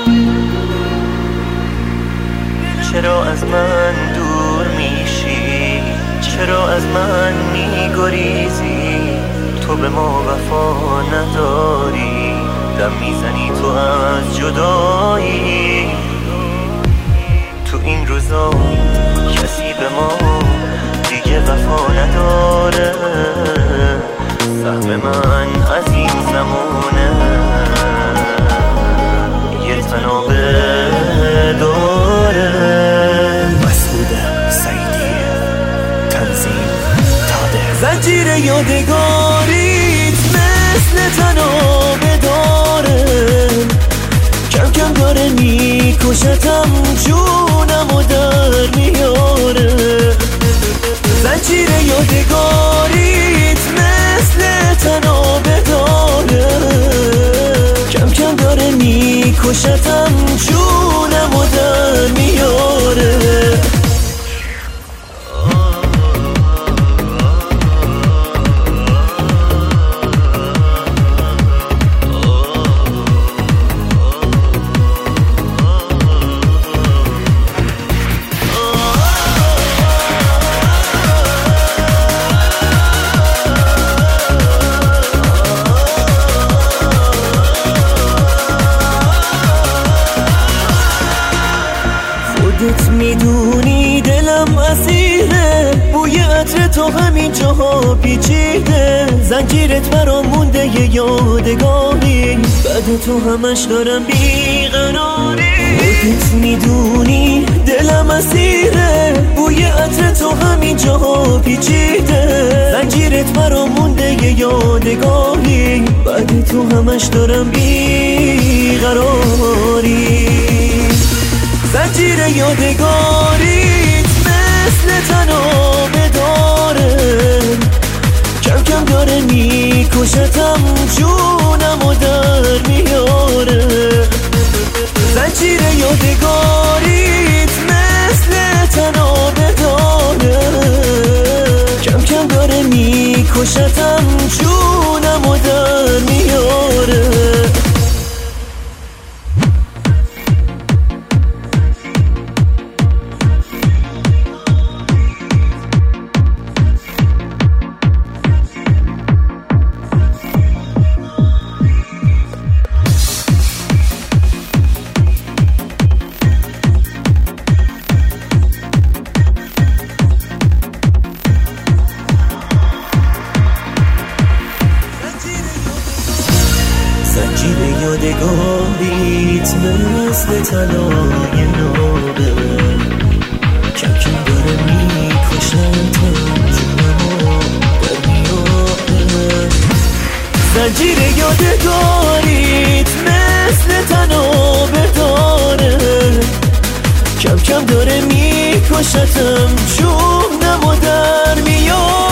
چرا از من دور میشی؟ چرا از من میگریزی؟ تو به ما وفا نداری، دم میزنی تو از جدایی. تو این روزا کسی به ما دیگه وفا نداره، سهم من از این زمانه یه تنابه داره. مسعود سعیدی، تنظیم تاده. زنجیر یادگاریت مثل تنابه داره، کم کم داره میکشتم، جونمو در میاره. زنجیر یادگاریت مثل تنابه داره، کم کم داره میکشتم، جونمو در میاره. خودت میدونی دلم اسیره، بوی عطر تو همین جاها پیچیده. زنجیرت برام مونده یه یادگاری، بعد تو همش دارم بیقراری. خودت میدونی دلم اسیره، بوی عطر تو همین جاها پیچیده. زنجیرت برام مونده یه یادگاری، بعد تو همش دارم بیقراری. زنجیر یادگاریت مثل تنابه داره، کم کم داره میکشتم، جونمو در میاره. زنجیر یادگاریت مثل تنابه داره، کم کم داره میکشتم، جونمو در میاره. زنجیر یادگاریت مثل طلای نابه، کم کم داره میکشتم، جونمو در میاره. زنجیر یادگاریت مثل تنابه داره، کم کم داره میکشتم، جونمو در میاره.